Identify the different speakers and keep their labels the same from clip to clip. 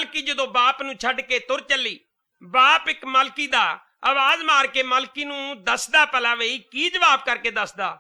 Speaker 1: ਮਲਕੀ ਜਦੋਂ ਬਾਪ ਨੂੰ ਛੱਡ ਕੇ ਤੁਰ ਚੱਲੀ, ਬਾਪ ਇੱਕ ਮਲਕੀ ਦਾ ਆਵਾਜ਼ ਮਾਰ ਕੇ ਮਲਕੀ ਨੂੰ ਦੱਸਦਾ ਭਲਾ ਵਈ ਕੀ ਜਵਾਬ ਕਰਕੇ ਦੱਸਦਾ।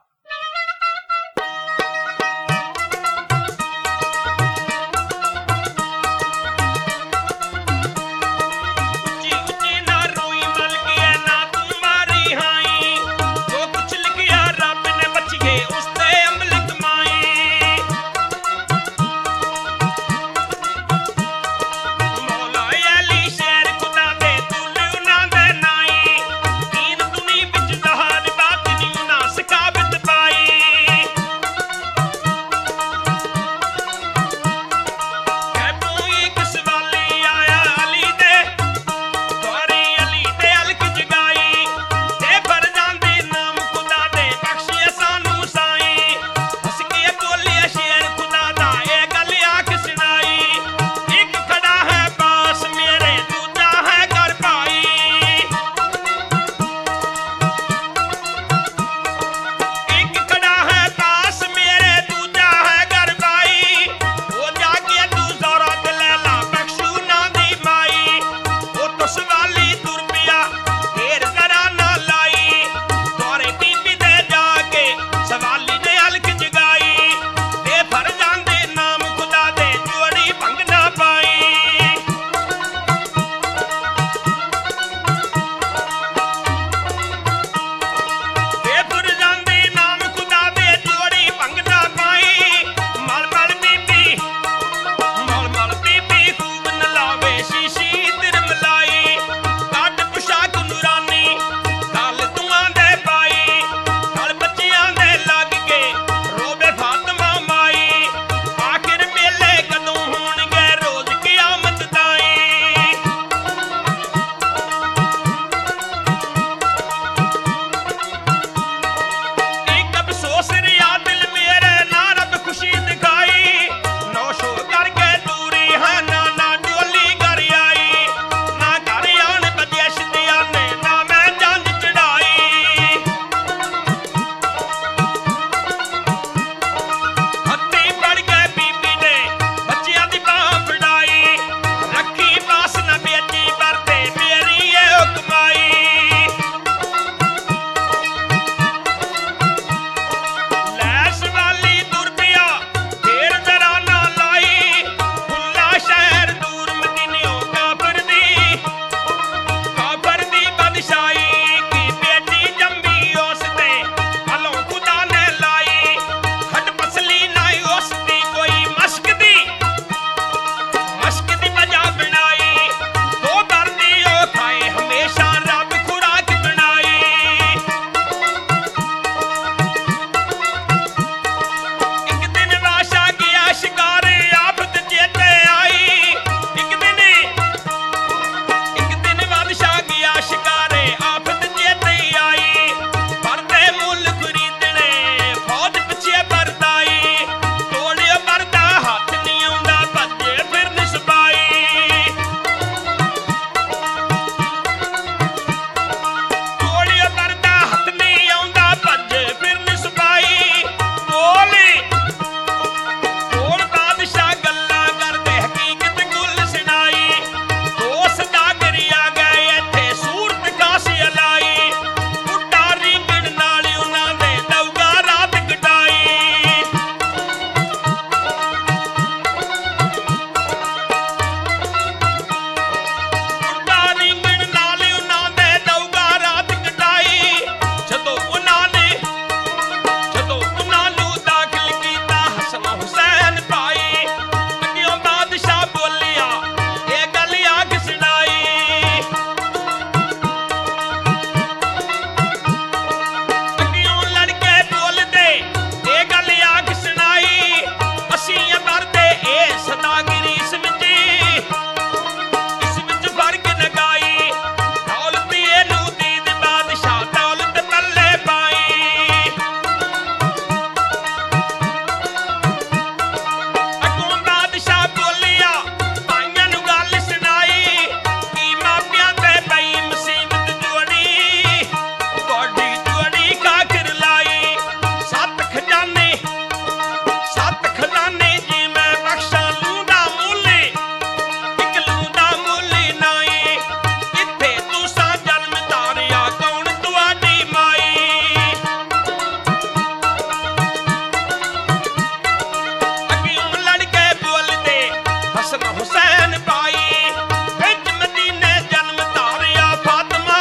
Speaker 1: ਹੁਸੈਨ ਪਾਈ ਵਿੱਚ ਮਦੀਨੇ ਜਨਮ ਧਾਰਿਆ ਫਾਤਮਾ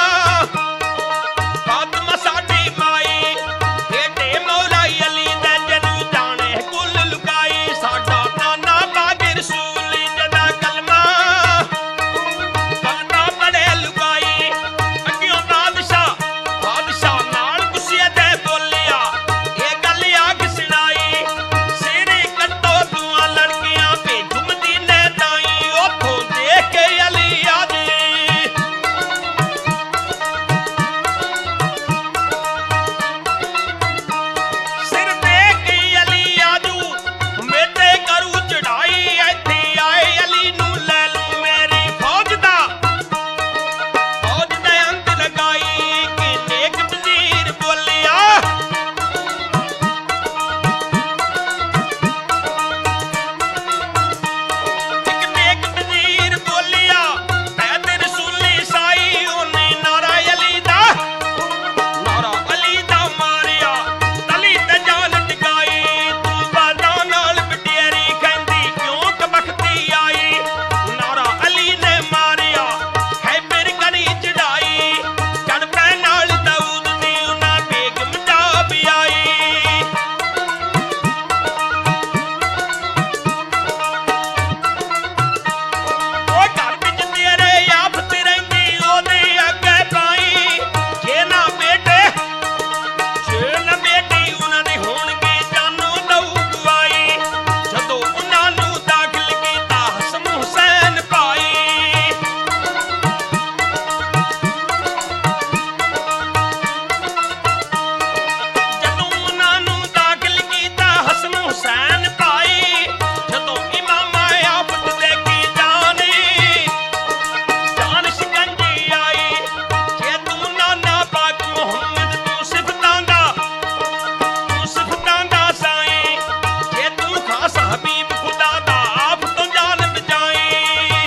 Speaker 1: ਸਾਡੀ ਮਾਈ ਏਡੇ ਮੌਲਾ ਅਲੀ ਦੇ ਜਨੂ ਜਾਣੇ ਕੁੱਲ ਲੁਕਾਈ ਸਾਡਾ ਨਾਨਾ ਬਾਗ ਰਸੂਲ ਜਦਾ ਕਲਮਾ ਬੜੇ ਲੁਕਾਈ ਅੱਗਿਓਂ ਬਾਦਸ਼ਾਹ ਨਾਲ ਗੁੱਸੇ ਤੇ ਬੋਲਿਆ ਇਹ ਗੱਲ ਆਗ ਸੁਣਾਈ ਸਿਰੇ ਕੱਟੋ ਦੁਆ ਲੜਕੀਆਂ ਭੇਜੂ ਮਦੀਨੇ ਤਾਈ ਉੱਥੋਂ ਦੇਖ ਕੇ ਅਲੀ ਆ ਜੀ ਸਿਰ ਦੇ ਕੇ ਅਲੀ ਆਜੂ ਮੇਤੇ ਕਰੂ ਚੜਾਈ ਇੱਥੇ ਆਏ ਅਲੀ ਨੂੰ ਲੈ ਲੂ ਮੇਰੀ ਫੌਜ ਦੇ ਅੰਤ ਲਗਾਈ ਕਿ ਨੇਕ ਵਜ਼ੀਰ ਬੋਲਿਆ ਇੱਕ ਨੇਕ ਵਜ਼ੀਰ ਬੋਲਿਆ ਪੈਦੇ ਰਸੂਲੀ ਸਾਈ ਉਹਨੇ ਨਾਰਾ ਅਲੀ ਦਾ ਮਾਰਿਆ ਤਲੀ ਤੇ ਜਾਨ ਟਿਕਾਈ ਤੂੰ ਬਾਦਾਂ ਨਾਲ ਬਟੇਰੀ ਕਹਿੰਦੀ ਕਿਉਂ ਕਬਖਤੀ ਆਈ ਨਾਰਾ ਅਲੀ ਨੇ ਮਾਰਿਆ ਖੈਬਰ ਕਰੀ ਚੜਾਈ ਚੜ ਪੈ ਨਾਲ ਦਾਊਦ ਦੀ ਉਹਨਾਂ ਬੇਗਮ ਜਾ ਵੀ ਆਈ ਉਹ ਘਰ ਵਿੱਚ ਤੇਰੇ ਆਫਤ ਰਹਿੰਦੀ ਉਹਦੇ ਅੱਗੇ ਪਾਈ ਜੇ ਨਾ ਬੇਟੀ ਉਹਨਾਂ ਦੇ ਹੋਣਗੇ ਜਾਨੋਂ ਲਹੂ ਗਵਾਈ ਜਦੋਂ ਉਹਨਾਂ ਨੂੰ ਦਾਖਲ ਕੀਤਾ ਹਸਨ ਹੁਸੈਨ ਭਾਈ ਜਦੋਂ ਉਹਨਾਂ ਨੂੰ ਦਾਖਲ ਕੀਤਾ ਹਸਨ ਹੁਸੈਨ ਭਾਈ ਜਦੋਂ ਇਮਾਮਾ ਆਫਤ ਦੇ ਕੀ ਜਾਨ ਸ਼ਿਕੰਜੀ ਆਈ ਜੇ ਤੂੰ ਨਾਨਾ ਪਾਕ ਮੁਹੰਮਦ ਤੂੰ ਸਿਫਤਾਂ ਦਾ ਸਾਈਂ ਜੇ ਤੂੰ ਖਾਸ ਹਬੀਬ ਖੁਦਾ ਦਾ ਆਪ ਤੋਂ ਜਾਨ ਬਚਾਈ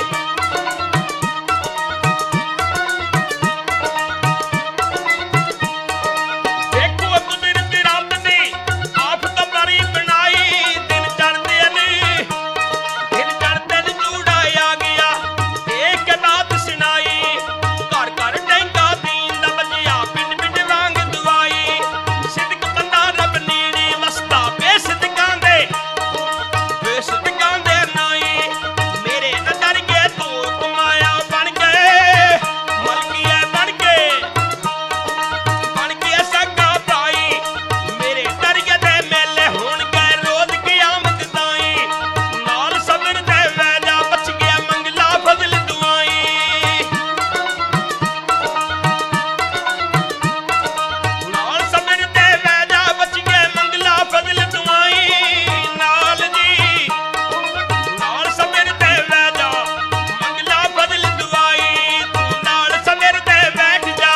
Speaker 1: ਦੇਖੋ ਕੁਦਰਤ ਰੱਬ ਨੇ ਆਪ ਤੋਂ ਬਰੀ ਬਣਾਈ ਦਿਨ ਚੜ੍ਹਦੇ ਨੂੰ ਜੂੜਾ ਆ ਗਿਆ ਦੇਖ ਕੇ ਬਾਤ ਸੁਣਾਈ ਘਰ ਘਰ ਡੈਂਗਾ ਦੀਨ ਦਾ ਵੱਜਿਆ ਪਿੰਡ ਪਿੰਡ ਵਾਂਗ ਦੁਆਈ ਸਿਦਕ ਬੰਦਾ ਰੱਬ ਨੇੜੇ ਵਸਦਾ ਬੇਸਦਕਾਂ ਦੇ ਨਾਈ ਮੇਰੇ ਨਦਰ ਕੇ ਤੂੰ ਕਮਾਇਆ ਬਣ ਗਏ ਮਲਕੀਏ ਬਣ ਕੇ ਸਗਾ ਭਾਈ ਮੇਰੇ ਦਰਗੇ ਦੇ ਮੇਲੇ ਹੋਣਗੇ ਰੋਜ਼ ਕਿਆਮਤ ਤਾਈ ਨਾਲ ਸਬਰ ਦੇ ਵੈਜਾ ਬਚ ਗਿਆ ਮੰਗਲਾ ਫਜ਼ਲ ਦੁਆਈ ਨਾਲ ਸਬਰ ਤੇ ਵੈਜਾ ਬਚ ਗਏ ਮੰਗਲਾ ਫਜ਼ਲ ਦੁਆਈ ਨਾਲ ਸਬਰ ਤੇ ਵੈਜਾ ਮੰਗਲਾ ਫਜ਼ਲ ਦੁਆਈ ਤੂੰ ਨਾਲ ਸਬਰ ਤੇ ਬੈਠ ਜਾ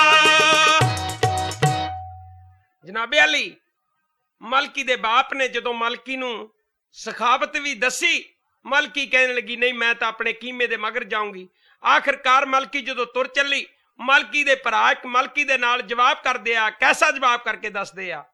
Speaker 1: ਜਨਾਬੇ ਅਲੀ ਮਲਕੀ ਦੇ ਬਾਪ ਨੇ ਜਦੋਂ ਮਲਕੀ ਨੂੰ ਸਖਾਵਤ ਵੀ ਦੱਸੀ ਮਲਕੀ ਕਹਿਣ ਲੱਗੀ ਨਹੀਂ ਮੈਂ ਤਾਂ ਆਪਣੇ ਕੀਮੇ ਦੇ ਮਗਰ ਜਾਊਂਗੀ ਆਖਿਰਕਾਰ ਮਲਕੀ ਜਦੋਂ ਤੁਰ ਚੱਲੀ ਮਲਕੀ ਦੇ ਭਰਾ ਇੱਕ ਮਲਕੀ ਦੇ ਨਾਲ ਜਵਾਬ ਕਰਦੇ ਆ ਕੈਸਾ ਜਵਾਬ ਕਰਕੇ ਦੱਸਦੇ ਆ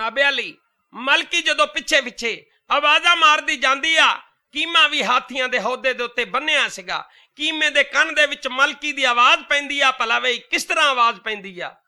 Speaker 1: ਜਨਾਬੇ ਅਲੀ ਮਲਕੀ ਜਦੋਂ ਪਿੱਛੇ ਪਿੱਛੇ ਆਵਾਜ਼ਾਂ ਮਾਰਦੀ ਜਾਂਦੀ ਆ, ਕੀਮਾ ਵੀ ਹਾਥੀਆਂ ਦੇ ਹੌਦੇ ਦੇ ਉੱਤੇ ਬੰਨਿਆ ਸੀਗਾ। ਕੀਮੇ ਦੇ ਕੰਨ ਦੇ ਵਿੱਚ ਮਲਕੀ ਦੀ ਆਵਾਜ਼ ਪੈਂਦੀ ਆ, ਭਲਾ ਵੇ ਕਿਸ ਤਰ੍ਹਾਂ ਆਵਾਜ਼ ਪੈਂਦੀ ਆ।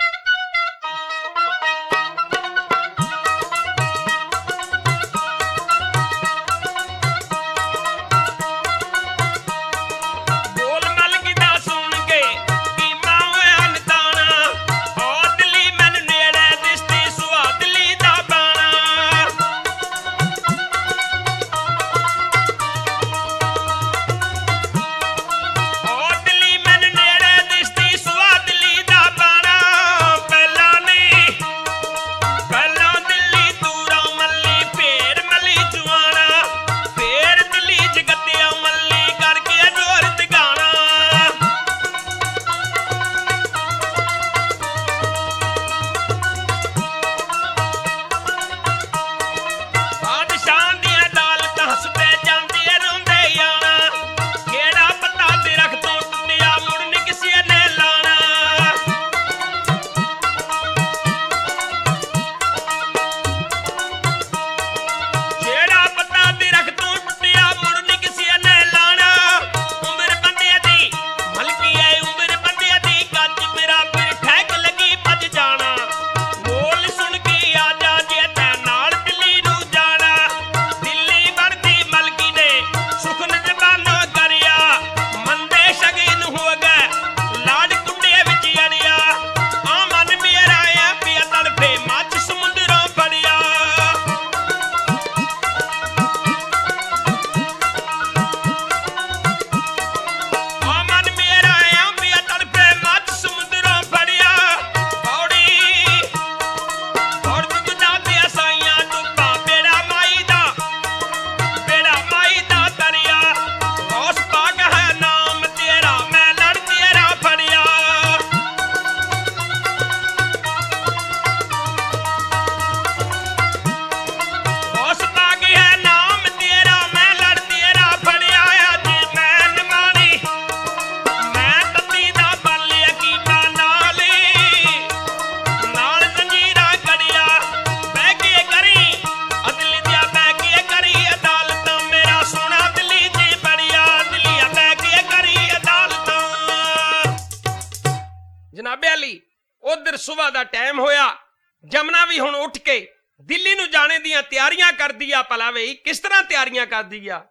Speaker 1: उधर सुबह का टाइम होया, जमुना भी हुण उठ के दिल्ली नूं जाने दियां तैयारियां कर दिया। भला वे किस तरह तैयारियां कर दिया।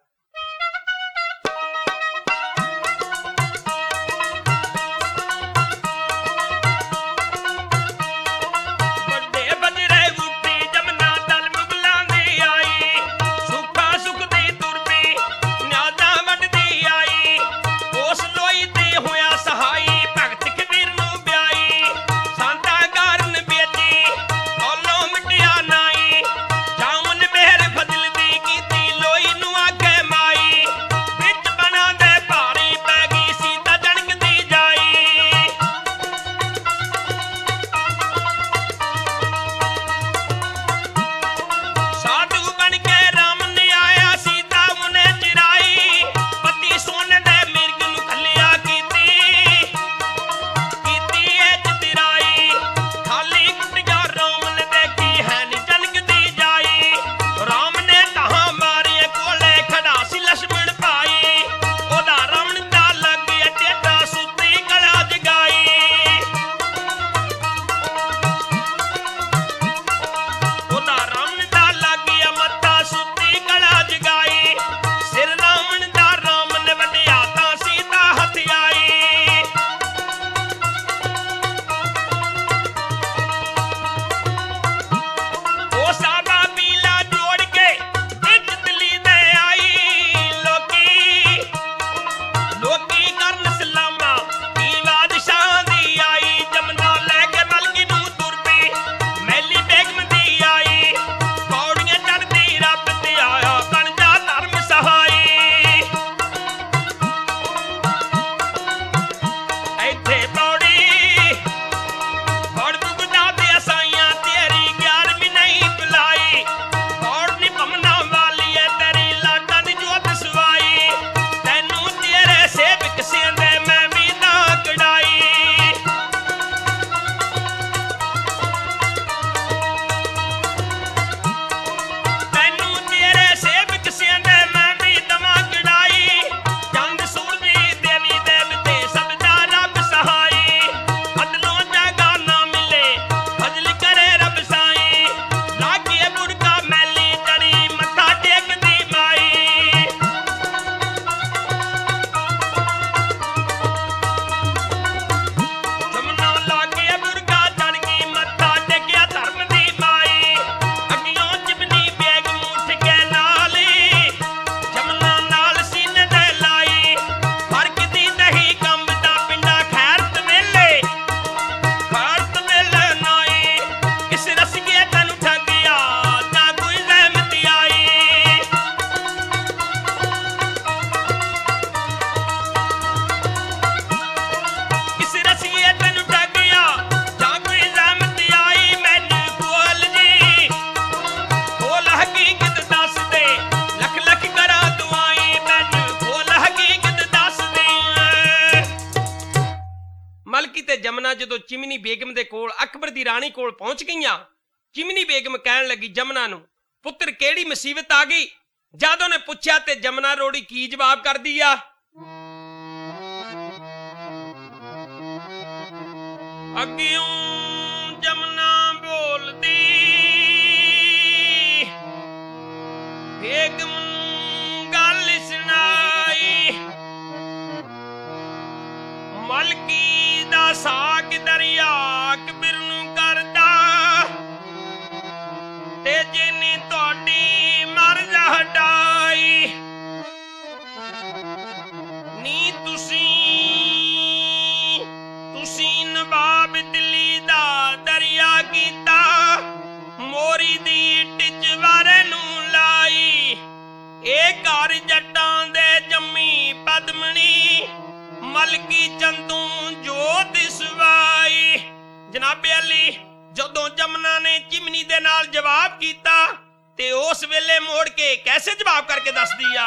Speaker 1: चिमनी बेगम दे कोल अकबर दी राणी कोल पहुंच गईयां। चिमनी बेगम कहण लगी जमुना नूं, पुत्र किहड़ी मुसीबत आ गई? जद उहने पुछया ते जमुना रोड़ी की जवाब करदी आ, अग्गियों जमुना बोलदी बेगम गल सुनाई, मलकी दा साक दरिया अकबर नूं करदा ते जिन्नी तुहाडी मर्ज हटाई, नी तुसी नवाब दिल्ली दा दरिया कीता, मोरी दी टिचवारे नूं लाई, ए घर जट्टां दे जम्मी पद्मनी, मलकी चंदू जोत सवाई। जनाबे अली जदों जमुना ने चिमनी दे नाल जवाब कीता ते उस वेले मोड़ के कैसे जवाब करके दस दिया,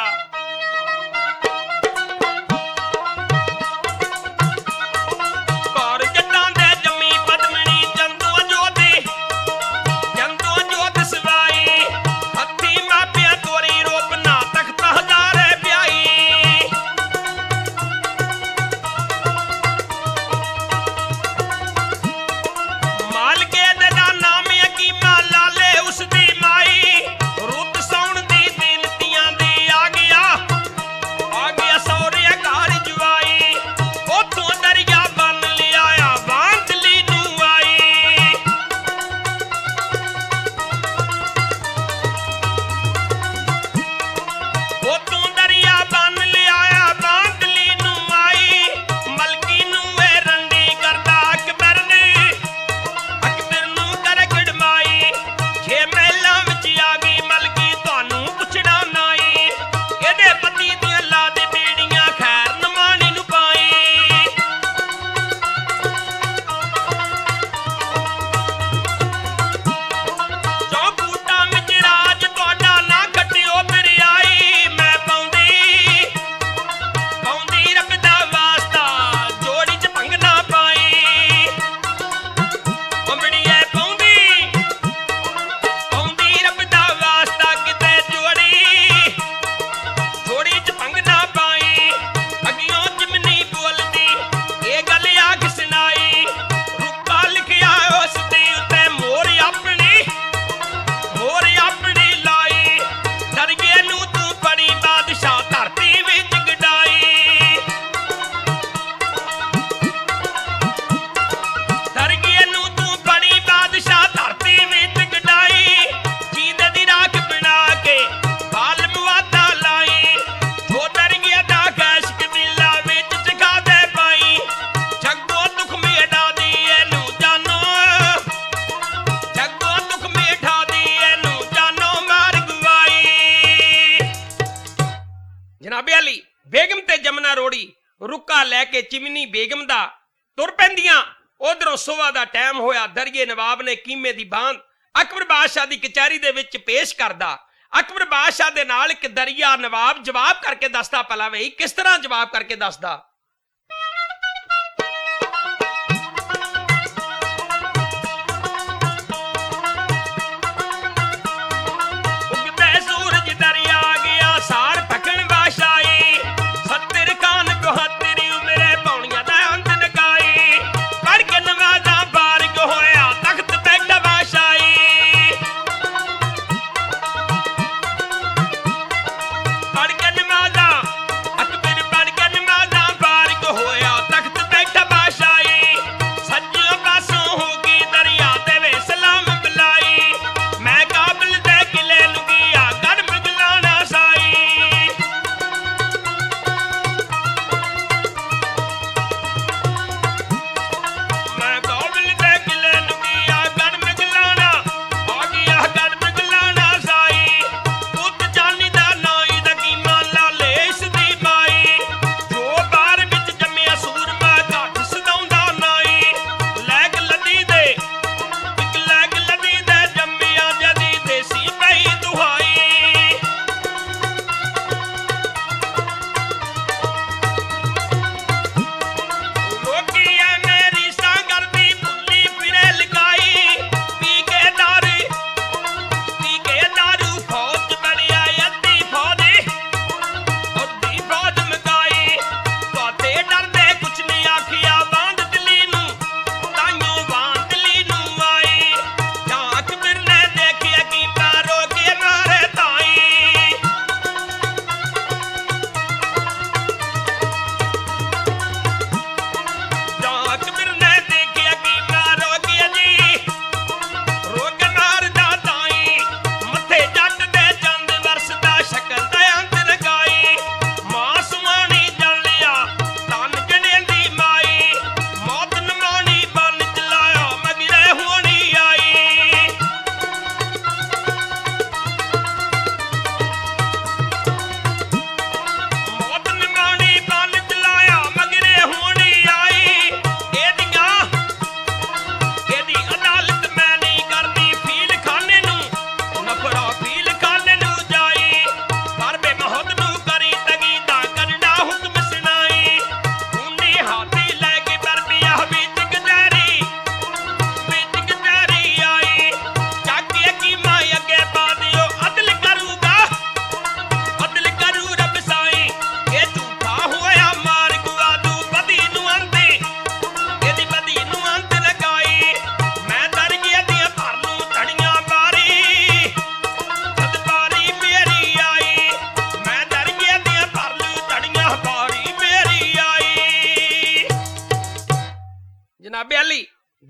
Speaker 1: बेगम ते जमुना रोड़ी रुका लैके चिमनी बेगम दा तुर पैंदियां। उधरों सुबह दा टाइम होया, दरिए नवाब ने कीमे दी बांध अकबर बादशाह दी कचहरी दे विच पेश करदा। अकबर बादशाह दे नाल एक दरिया नवाब जवाब करके दसदा, भला वही किस तरह जवाब करके दसदा,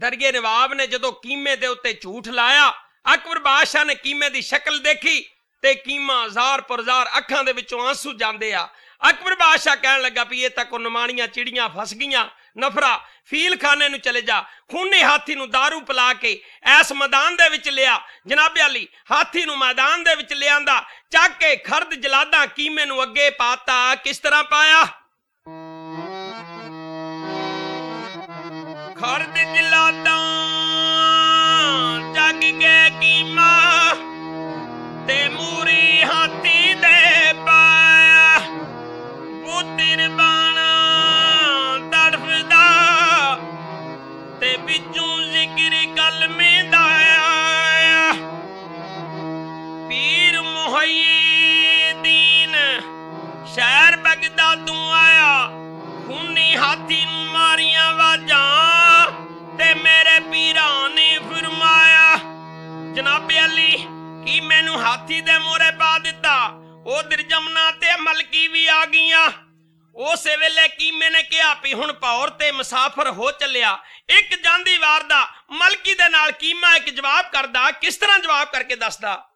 Speaker 1: ਦਰਗੇ ਨਵਾਬ ਨੇ ਜਦੋਂ ਕੀਮੇ ਦੇ ਉੱਤੇ ਝੂਠ ਲਾਇਆ, ਅਕਬਰ ਬਾਦਸ਼ਾਹ ਨੇ ਕੀਮੇ ਦੀ ਸ਼ਕਲ ਦੇਖੀ ਤੇ ਕੀਮਾ ਜ਼ਾਰ ਪਰਜ਼ਾਰ ਅੱਖਾਂ ਦੇ ਵਿੱਚੋਂ ਆਂਸੂ ਜਾਂਦੇ ਆ। ਅਕਬਰ ਬਾਦਸ਼ਾਹ ਕਹਿਣ ਲੱਗਾ ਵੀ ਇਹ ਤਾਂ ਕੋ ਨਮਾਣੀਆਂ ਚਿੜੀਆਂ ਫਸ ਗਈਆਂ, ਨਫਰਾ ਫੀਲ ਖਾਨੇ ਨੂੰ ਚਲੇ ਜਾ। ਖੂਨੀ ਹਾਥੀ ਨੂੰ ਦਾਰੂ ਪਿਲਾ ਕੇ ਐਸ ਮੈਦਾਨ ਦੇ ਵਿੱਚ ਲਿਆ। ਜਨਾਬੇ ਅਲੀ ਹਾਥੀ ਨੂੰ ਮੈਦਾਨ ਦੇ ਵਿੱਚ ਲਿਆਂਦਾ, ਚੱਕ ਕੇ ਖਰਦ ਜਲਾਦਾਂ ਕੀਮੇ ਨੂੰ ਅੱਗੇ ਪਾਤਾ। ਕਿਸ ਤਰ੍ਹਾਂ ਪਾਇਆ? ਖਰਦ ਜਲਾਦਾਂ ਚੱਕ ਕੇ ਕੀਮਾ ਤੇ ਮੂਰੀ ਹਾਥੀ ਦੇ ਪਾਇਆ। ਪੁੱਤਰ ਬਾਣਾ ਤੜਫਦਾ ਤੇ ਵਿੱਚੋਂ ਜ਼ਿਕਰ ਕਲਮੇ ਦਾ ਆਇਆ। ਪੀਰ ਮੁਹੱਈਦੀਨ ਸ਼ਹਿਰ ਬਗਦਾਦੋਂ ਆਇਆ। ਖੂਨੀ ਹਾਥੀ ਨੂੰ ਮਾਰੀਆਂ ਵਾਜਾਂ ਤੇ ਮੇਰੇ ਪੀਰਾਂ ਨੇ ਫਰਮਾਇਆ। ਜਨਾਬੇ ਅਲੀ ਕੀ ਮੈਨੂੰ ਹਾਥੀ ਦੇ ਮੋਰੇ ਪਾ ਦਿੱਤਾ। ਉਧਰ ਜਮਨਾ ਤੇ ਮਲਕੀ ਵੀ ਆ ਗਈਆਂ। ਉਸੇ ਵੇਲੇ ਕੀਮੇ ਨੇ ਕਿਹਾ ਵੀ ਹੁਣ ਭੌਰ ਤੇ ਮੁਸਾਫਰ ਹੋ ਚੱਲਿਆ। ਇੱਕ ਜਾਂਦੀ ਵਾਰ ਦਾ ਮਲਕੀ ਦੇ ਨਾਲ ਕੀਮਾ ਇੱਕ ਜਵਾਬ ਕਰਦਾ। ਕਿਸ ਤਰ੍ਹਾਂ ਜਵਾਬ ਕਰਕੇ ਦੱਸਦਾ?